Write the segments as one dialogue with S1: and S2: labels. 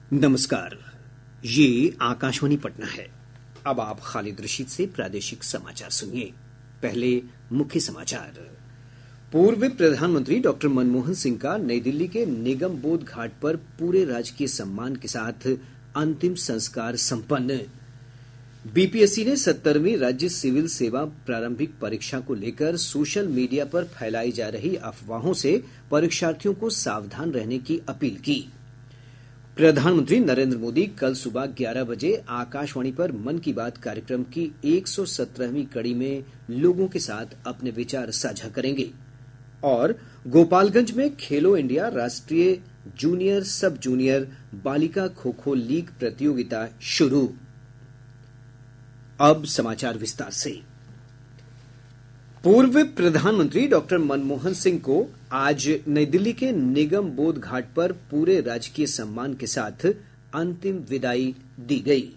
S1: नमस्कार, ये आकाशवाणी पटना है। अब आप खालिद रशीद से प्रादेशिक समाचार सुनिए। पहले मुख्य समाचार। पूर्व प्रधानमंत्री डॉक्टर मनमोहन सिंह का नई दिल्ली के निगम बोध घाट पर पूरे राजकीय सम्मान के साथ अंतिम संस्कार संपन्न। बीपीएससी ने 70वीं राज्य सिविल सेवा प्रारंभिक परीक्षा को लेकर सोशल मीडिया पर फैलाई जा रही अफवाहों से परीक्षार्थियों को सावधान रहने की अपील की। प्रधानमंत्री नरेंद्र मोदी कल सुबह 11 बजे आकाशवाणी पर मन की बात कार्यक्रम की 117वीं कड़ी में लोगों के साथ अपने विचार साझा करेंगे। और गोपालगंज में खेलो इंडिया राष्ट्रीय जूनियर सब जूनियर बालिका खो खो लीग प्रतियोगिता शुरू। अब समाचार विस्तार से। पूर्व प्रधानमंत्री डॉक्टर मनमोहन सिंह को आज नई दिल्ली के निगम बोध घाट पर पूरे राजकीय सम्मान के साथ अंतिम विदाई दी गई।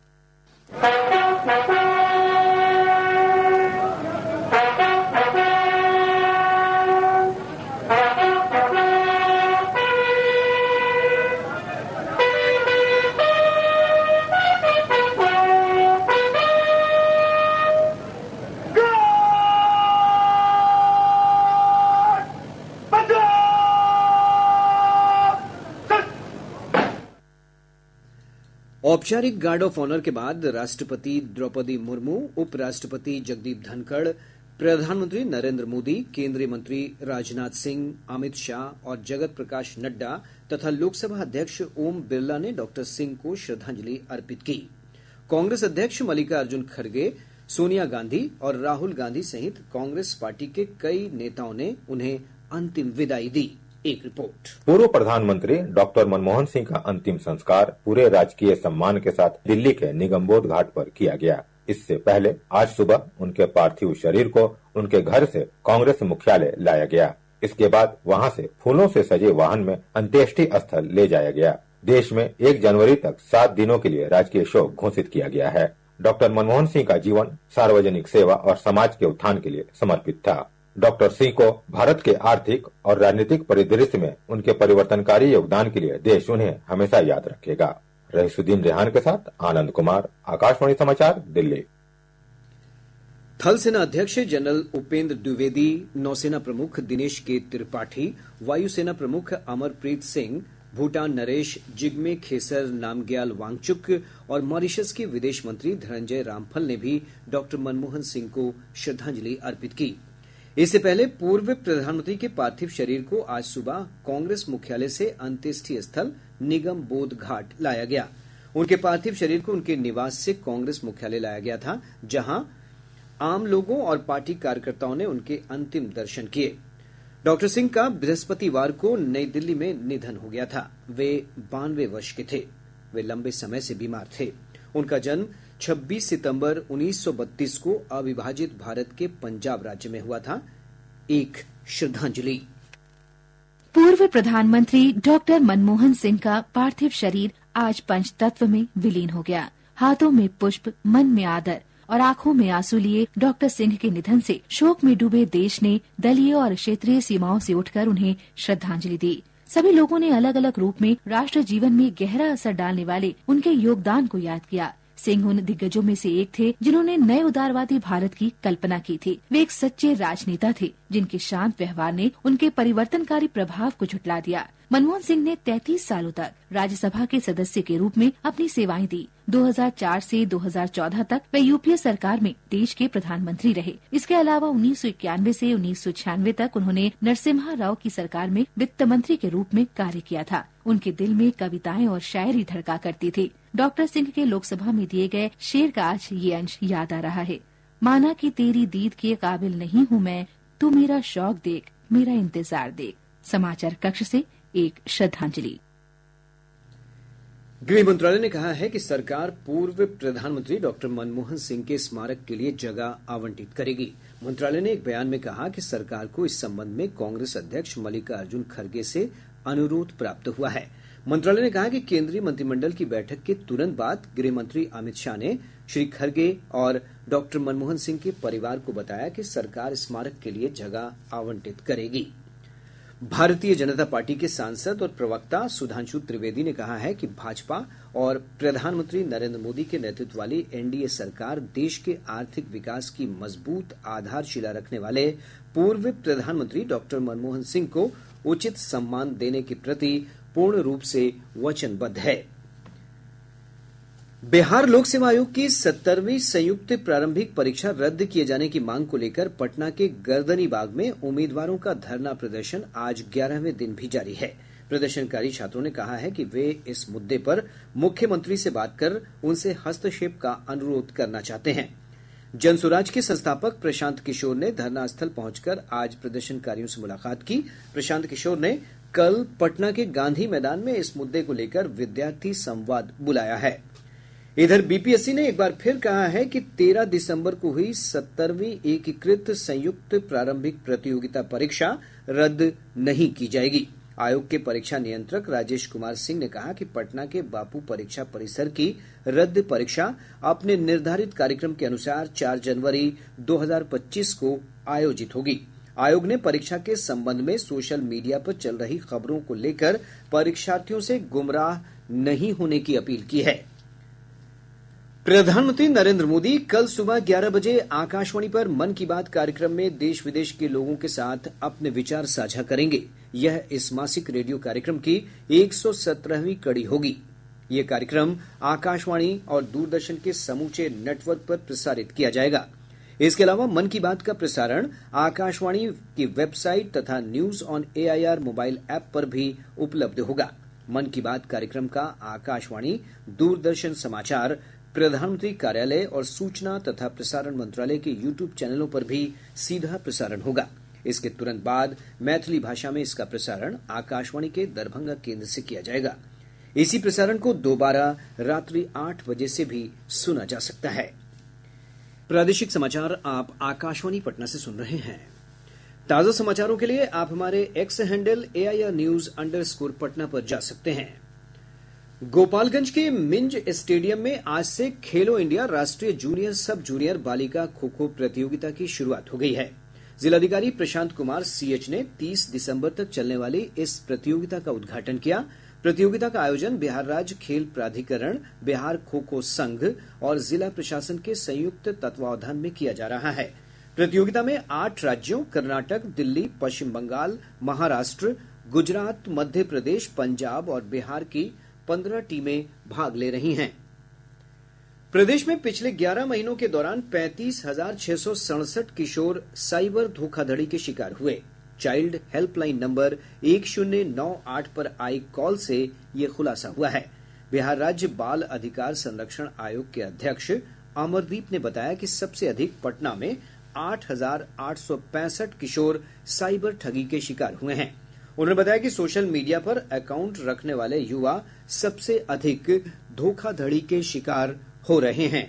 S1: औपचारिक गार्ड ऑफ ऑनर के बाद राष्ट्रपति द्रौपदी मुर्मू, उपराष्ट्रपति जगदीप धनखड़, प्रधानमंत्री नरेंद्र मोदी, केंद्रीय मंत्री राजनाथ सिंह, अमित शाह और जगत प्रकाश नड्डा तथा लोकसभा अध्यक्ष ओम बिरला ने डॉक्टर सिंह को श्रद्धांजलि अर्पित की। कांग्रेस अध्यक्ष मल्लिकार्जुन खड़गे, सोनिया गांधी और राहुल गांधी सहित कांग्रेस पार्टी के कई नेताओं ने उन्हें अंतिम विदाई दी। एक रिपोर्ट।
S2: पूर्व प्रधानमंत्री डॉक्टर मनमोहन सिंह का अंतिम संस्कार पूरे राजकीय सम्मान के साथ दिल्ली के निगमबोध घाट पर किया गया। इससे पहले आज सुबह उनके पार्थिव शरीर को उनके घर से कांग्रेस मुख्यालय लाया गया। इसके बाद वहां से फूलों से सजे वाहन में अंत्येष्टि स्थल ले जाया गया। देश में 1 जनवरी तक 7 दिनों के लिए राजकीय शोक घोषित किया गया है। डॉक्टर मनमोहन सिंह का जीवन सार्वजनिक सेवा और समाज के उत्थान के लिए समर्पित था। डॉक्टर सिंह को भारत के आर्थिक और राजनीतिक परिदृश्य में उनके परिवर्तनकारी योगदान के लिए देश उन्हें हमेशा याद रखेगा। रईसुद्दीन रेहान के साथ आनंद कुमार, आकाशवाणी समाचार, दिल्ली।
S1: थल सेना अध्यक्ष जनरल उपेंद्र द्विवेदी, नौसेना प्रमुख दिनेश के त्रिपाठी, वायुसेना प्रमुख अमरप्रीत सिंह, भूटान नरेश जिग्मे खेसर नामग्याल वांगचुक और मॉरिशस के विदेश मंत्री धनंजय रामफल ने भी डॉक्टर मनमोहन सिंह को श्रद्धांजलि अर्पित की। इससे पहले पूर्व प्रधानमंत्री के पार्थिव शरीर को आज सुबह कांग्रेस मुख्यालय से अंत्येष्टि स्थल निगम बोध घाट लाया गया। उनके पार्थिव शरीर को उनके निवास से कांग्रेस मुख्यालय लाया गया था, जहां आम लोगों और पार्टी कार्यकर्ताओं ने उनके अंतिम दर्शन किए। डॉक्टर सिंह का बृहस्पतिवार को नई दिल्ली में निधन हो गया था। वे 92 वर्ष के थे। वे लंबे समय से बीमार थे। उनका जन्म 26 सितंबर 1932 को अविभाजित भारत के पंजाब राज्य में हुआ था। एक श्रद्धांजलि।
S3: पूर्व प्रधानमंत्री डॉक्टर मनमोहन सिंह का पार्थिव शरीर आज पंचतत्व में विलीन हो गया। हाथों में पुष्प, मन में आदर और आंखों में आंसू लिए डॉक्टर सिंह के निधन से शोक में डूबे देश ने दलीय और क्षेत्रीय सीमाओं से उठकर उन्हें श्रद्धांजलि दी। सभी लोगों ने अलग अलग रूप में राष्ट्र जीवन में गहरा असर डालने वाले उनके योगदान को याद किया। सिंह उन दिग्गजों में से एक थे जिन्होंने नए उदारवादी भारत की कल्पना की थी। वे एक सच्चे राजनेता थे जिनके शांत व्यवहार ने उनके परिवर्तनकारी प्रभाव को झुठला दिया। मनमोहन सिंह ने 33 सालों तक राज्यसभा के सदस्य के रूप में अपनी सेवाएं दी। 2004 से 2014 तक वे यूपीए सरकार में देश के प्रधानमंत्री रहे। इसके अलावा 1991 से 1996 तक उन्होंने नरसिम्हा राव की सरकार में वित्त मंत्री के रूप में कार्य किया था। उनके दिल में कविताएं और शायरी धड़का करती थी। डॉक्टर सिंह के लोकसभा में दिए गए शेर का आज ये अंश याद आ रहा है। माना कि तेरी दीद के काबिल नहीं हूँ मैं, तू मेरा शौक देख, मेरा इंतजार देख। समाचार कक्ष से एक श्रद्धांजलि।
S1: गृह मंत्रालय ने कहा है कि सरकार पूर्व प्रधानमंत्री डॉक्टर मनमोहन सिंह के स्मारक के लिए जगह आवंटित करेगी। मंत्रालय ने एक बयान में कहा कि सरकार को इस संबंध में कांग्रेस अध्यक्ष मल्लिकार्जुन खड़गे से अनुरोध प्राप्त हुआ है। मंत्रालय ने कहा कि केंद्रीय मंत्रिमंडल की बैठक के तुरंत बाद गृह मंत्री अमित शाह ने श्री खड़गे और डॉक्टर मनमोहन सिंह के परिवार को बताया कि सरकार स्मारक के लिए जगह आवंटित करेगी। भारतीय जनता पार्टी के सांसद और प्रवक्ता सुधांशु त्रिवेदी ने कहा है कि भाजपा और प्रधानमंत्री नरेंद्र मोदी के नेतृत्व वाली एनडीए सरकार देश के आर्थिक विकास की मजबूत आधारशिला रखने वाले पूर्व प्रधानमंत्री डॉक्टर मनमोहन सिंह को उचित सम्मान देने के प्रति पूर्ण रूप से वचनबद्ध है। बिहार लोक सेवा आयोग की 70वीं संयुक्त प्रारंभिक परीक्षा रद्द किए जाने की मांग को लेकर पटना के गर्दनीबाग में उम्मीदवारों का धरना प्रदर्शन आज 11वें दिन भी जारी है। प्रदर्शनकारी छात्रों ने कहा है कि वे इस मुद्दे पर मुख्यमंत्री से बात कर उनसे हस्तक्षेप का अनुरोध करना चाहते हैं। जनसुराज के संस्थापक प्रशांत किशोर ने धरना स्थल पहुंचकर आज प्रदर्शनकारियों से मुलाकात की। प्रशांत किशोर ने कल पटना के गांधी मैदान में इस मुद्दे को लेकर विद्यार्थी संवाद बुलाया है। इधर बीपीएससी ने एक बार फिर कहा है कि 13 दिसंबर को हुई 70वीं एकीकृत संयुक्त प्रारंभिक प्रतियोगिता परीक्षा रद्द नहीं की जाएगी। आयोग के परीक्षा नियंत्रक राजेश कुमार सिंह ने कहा कि पटना के बापू परीक्षा परिसर की रद्द परीक्षा अपने निर्धारित कार्यक्रम के अनुसार 4 जनवरी 2025 को आयोजित होगी। आयोग ने परीक्षा के संबंध में सोशल मीडिया पर चल रही खबरों को लेकर परीक्षार्थियों से गुमराह नहीं होने की अपील की है। प्रधानमंत्री नरेंद्र मोदी कल सुबह 11 बजे आकाशवाणी पर मन की बात कार्यक्रम में देश विदेश के लोगों के साथ अपने विचार साझा करेंगे। यह इस मासिक रेडियो कार्यक्रम की 117वीं कड़ी होगी। यह कार्यक्रम आकाशवाणी और दूरदर्शन के समूचे नेटवर्क पर प्रसारित किया जाएगा। इसके अलावा मन की बात का प्रसारण आकाशवाणी की वेबसाइट तथा news on AIR mobile app पर भी उपलब्ध होगा। मन की बात कार्यक्रम का आकाशवाणी, दूरदर्शन समाचार, प्रधानमंत्री कार्यालय और सूचना तथा प्रसारण मंत्रालय के यूट्यूब चैनलों पर भी सीधा प्रसारण होगा। इसके तुरंत बाद मैथिली भाषा में इसका प्रसारण आकाशवाणी के दरभंगा केंद्र से किया जाएगा। इसी प्रसारण को दोबारा रात्रि 8 बजे से भी सुना जा सकता है। प्रादेशिक समाचार आप आकाशवाणी पटना से सुन रहे हैं। ताजा समाचारों के लिए आप हमारे एक्स हैंडल AIR_News_ पटना पर जा सकते हैं। गोपालगंज के मिंज स्टेडियम में आज से खेलो इंडिया राष्ट्रीय जूनियर सब जूनियर बालिका खो खो प्रतियोगिता की शुरुआत हो गई है। जिलाधिकारी प्रशांत कुमार CH ने 30 दिसंबर तक चलने वाली इस प्रतियोगिता का उद्घाटन किया। प्रतियोगिता का आयोजन बिहार राज्य खेल प्राधिकरण, बिहार खो खो संघ और जिला प्रशासन के संयुक्त तत्वावधान में किया जा रहा है। प्रतियोगिता में 8 राज्यों कर्नाटक, दिल्ली, पश्चिम बंगाल, महाराष्ट्र, गुजरात, मध्य प्रदेश, पंजाब और बिहार की 15 टीमें भाग ले रही हैं। प्रदेश में पिछले 11 महीनों के दौरान 35,667 किशोर साइबर धोखाधड़ी के शिकार हुए। चाइल्ड हेल्पलाइन नंबर 1098 पर आई कॉल से ये खुलासा हुआ है। बिहार राज्य बाल अधिकार संरक्षण आयोग के अध्यक्ष अमरदीप ने बताया कि सबसे अधिक पटना में 8,865 किशोर साइबर ठगी के शिकार हुए हैं। उन्होंने बताया कि सोशल मीडिया पर अकाउंट रखने वाले युवा सबसे अधिक धोखाधड़ी के शिकार हो रहे हैं।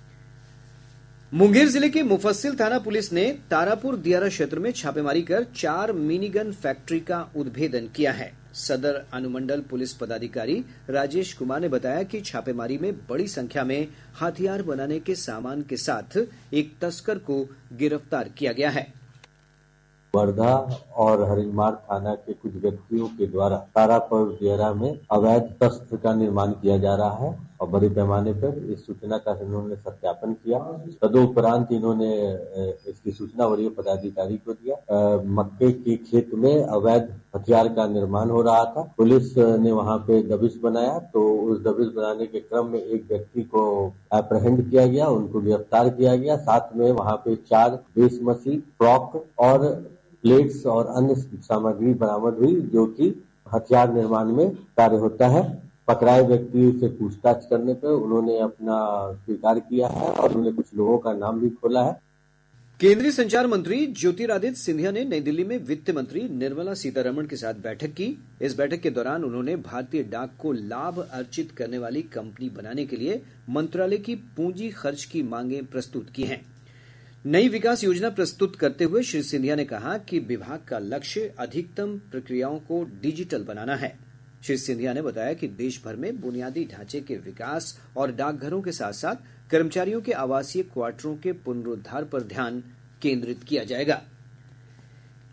S1: मुंगेर जिले के मुफस्सिल थाना पुलिस ने तारापुर दियारा क्षेत्र में छापेमारी कर 4 मिनीगन फैक्ट्री का उद्भेदन किया है। सदर अनुमंडल पुलिस पदाधिकारी राजेश कुमार ने बताया कि छापेमारी में बड़ी संख्या में हथियार बनाने के सामान के साथ एक तस्कर को गिरफ्तार किया गया है।
S4: वर्धा और हरिमार थाना के कुछ व्यक्तियों के द्वारा तारापुर दियारा में अवैध शस्त्र का निर्माण किया जा रहा है और बड़े पैमाने पर इस सूचना का इन्होंने सत्यापन किया। तदुपरांत इन्होंने इसकी सूचना वरीय पदाधिकारी को दिया। मक्के की खेत में अवैध हथियार का निर्माण हो रहा था। पुलिस ने वहां पे दबिश बनाया तो उस दबिश बनाने के क्रम में एक व्यक्ति को एप्रहेंड किया गया, उनको गिरफ्तार किया गया। साथ में वहां पे 4 बेसमसी फ्रॉक और प्लेट्स और अन्य सामग्री बरामद हुई जो कि हथियार निर्माण में कार्य होता है। पकड़ाए व्यक्ति से पूछताछ करने पर उन्होंने अपना स्वीकार किया है और उन्होंने कुछ लोगों का नाम भी खोला है।
S1: केंद्रीय संचार मंत्री ज्योतिरादित्य सिंधिया ने नई दिल्ली में वित्त मंत्री निर्मला सीतारमण के साथ बैठक की। इस बैठक के दौरान उन्होंने भारतीय डाक को लाभ अर्जित करने वाली कंपनी बनाने के लिए मंत्रालय की पूंजी खर्च की मांगें प्रस्तुत की हैं। नई विकास योजना प्रस्तुत करते हुए श्री सिंधिया ने कहा कि विभाग का लक्ष्य अधिकतम प्रक्रियाओं को डिजिटल बनाना है। श्री सिंधिया ने बताया कि देश भर में बुनियादी ढांचे के विकास और डाकघरों के साथ साथ कर्मचारियों के आवासीय क्वार्टरों के पुनरुद्धार पर ध्यान केंद्रित किया जाएगा।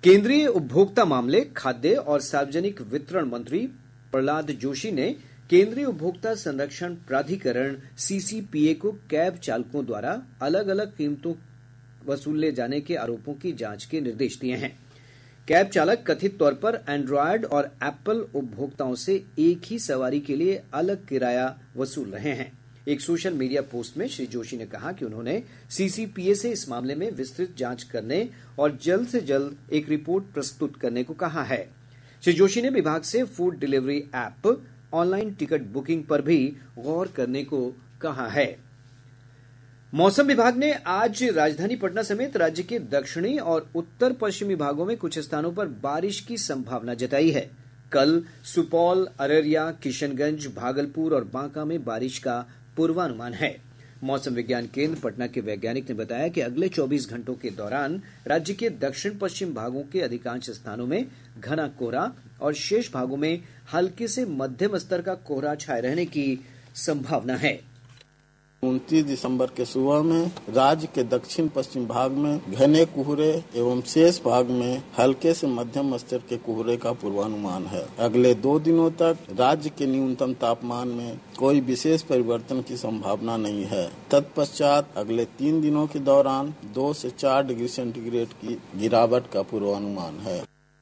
S1: केंद्रीय उपभोक्ता मामले, खाद्य और सार्वजनिक वितरण मंत्री प्रहलाद जोशी ने केंद्रीय उपभोक्ता संरक्षण प्राधिकरण सीसीपीए को कैब चालकों द्वारा अलग अलग कीमतों वसूले जाने के आरोपों की जांच के निर्देश दिए हैं। कैब चालक कथित तौर पर एंड्रॉयड और एप्पल उपभोक्ताओं से एक ही सवारी के लिए अलग किराया वसूल रहे हैं। एक सोशल मीडिया पोस्ट में श्री जोशी ने कहा कि उन्होंने सीसीपीए से इस मामले में विस्तृत जांच करने और जल्द से जल्द एक रिपोर्ट प्रस्तुत करने को कहा है। श्री जोशी ने विभाग से food delivery app, online ticket booking पर भी गौर करने को कहा है। मौसम विभाग ने आज राजधानी पटना समेत राज्य के दक्षिणी और उत्तर पश्चिमी भागों में कुछ स्थानों पर बारिश की संभावना जताई है। कल सुपौल, अररिया, किशनगंज, भागलपुर और बांका में बारिश का पूर्वानुमान है। मौसम विज्ञान केंद्र पटना के वैज्ञानिक ने बताया कि अगले 24 घंटों के दौरान राज्य के दक्षिण पश्चिम भागों के अधिकांश स्थानों में घना कोहरा और शेष भागों में हल्के से मध्यम स्तर का कोहरा छाये रहने की संभावना है।
S5: 29 दिसंबर के सुबह में राज्य के दक्षिण पश्चिम भाग में घने कोहरे एवं शेष भाग में हल्के से मध्यम स्तर के कोहरे का पूर्वानुमान है। अगले 2 दिनों तक राज्य के न्यूनतम तापमान में कोई विशेष परिवर्तन की संभावना नहीं है। तत्पश्चात अगले 3 दिनों के दौरान 2 से 4 डिग्री सेंटीग्रेड की गिरावट का पूर्वानुमान है।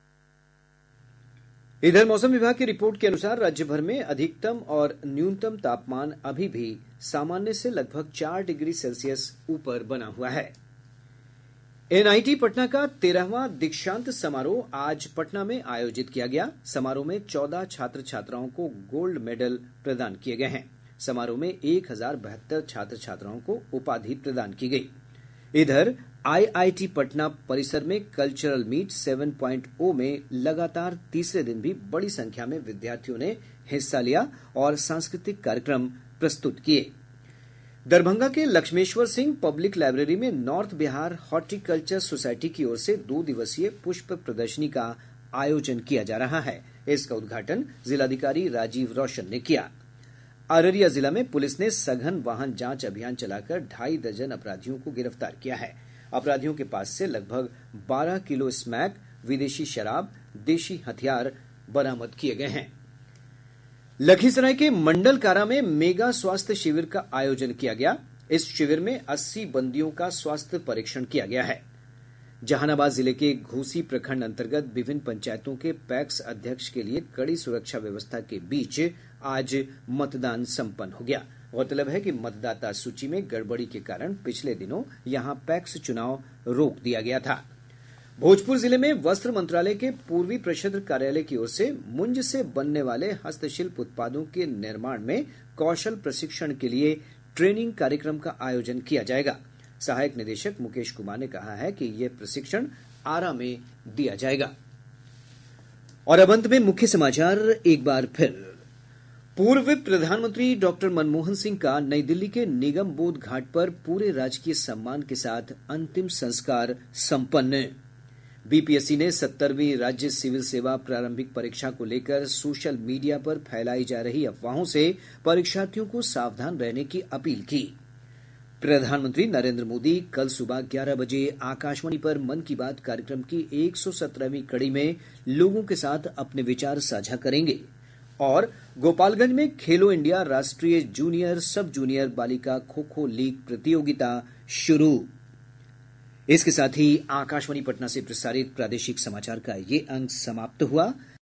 S1: इधर मौसम विभाग की रिपोर्ट के अनुसार राज्य भर में अधिकतम और न्यूनतम तापमान अभी भी सामान्य से लगभग 4 डिग्री सेल्सियस ऊपर बना हुआ है। एनआईटी पटना का 13वां दीक्षांत समारोह आज पटना में आयोजित किया गया। समारोह में 14 छात्र छात्राओं को गोल्ड मेडल प्रदान किए गए हैं। समारोह में 1072 छात्र छात्राओं को उपाधि प्रदान की गई। इधर आईआईटी पटना परिसर में कल्चरल मीट 7.0 में लगातार तीसरे दिन भी बड़ी संख्या में विद्यार्थियों ने हिस्सा लिया और सांस्कृतिक कार्यक्रम प्रस्तुत किए। दरभंगा के लक्ष्मेश्वर सिंह पब्लिक लाइब्रेरी में नॉर्थ बिहार हॉर्टिकल्चर सोसाइटी की ओर से 2 दिवसीय पुष्प प्रदर्शनी का आयोजन किया जा रहा है। इसका उद्घाटन जिलाधिकारी राजीव रोशन ने किया। अररिया जिला में पुलिस ने सघन वाहन जांच अभियान चलाकर 2.5 दर्जन अपराधियों को गिरफ्तार किया है। अपराधियों के पास से लगभग 12 किलो स्मैक, विदेशी शराब, देशी हथियार बरामद किए गए हैं। लखीसराय के मंडल कारा में मेगा स्वास्थ्य शिविर का आयोजन किया गया। इस शिविर में 80 बंदियों का स्वास्थ्य परीक्षण किया गया है। जहानाबाद जिले के घोसी प्रखंड अंतर्गत विभिन्न पंचायतों के पैक्स अध्यक्ष के लिए कड़ी सुरक्षा व्यवस्था के बीच आज मतदान संपन्न हो गया। गौरतलब है कि मतदाता सूची में गड़बड़ी के कारण पिछले दिनों यहां पैक्स चुनाव रोक दिया गया था। भोजपुर जिले में वस्त्र मंत्रालय के पूर्वी प्रक्षेत्र कार्यालय की ओर से मुंज से बनने वाले हस्तशिल्प उत्पादों के निर्माण में कौशल प्रशिक्षण के लिए ट्रेनिंग कार्यक्रम का आयोजन किया जाएगा। सहायक निदेशक मुकेश कुमार ने कहा है कि यह प्रशिक्षण आरा में दिया जाएगा। और अब अंत में मुख्य समाचार एक बार फिर। पूर्व प्रधानमंत्री डॉक्टर मनमोहन सिंह का नई दिल्ली के निगम बोध घाट पर पूरे राजकीय सम्मान के साथ अंतिम संस्कार संपन्न। बीपीएससी ने 70वीं राज्य सिविल सेवा प्रारंभिक परीक्षा को लेकर सोशल मीडिया पर फैलाई जा रही अफवाहों से परीक्षार्थियों को सावधान रहने की अपील की। प्रधानमंत्री नरेंद्र मोदी कल सुबह 11 बजे आकाशवाणी पर मन की बात कार्यक्रम की 117वीं कड़ी में लोगों के साथ अपने विचार साझा करेंगे। और गोपालगंज में खेलो इंडिया राष्ट्रीय जूनियर सब जूनियर बालिका खो खो लीग प्रतियोगिता शुरू। इसके साथ ही आकाशवाणी पटना से प्रसारित प्रादेशिक समाचार का ये अंक समाप्त हुआ।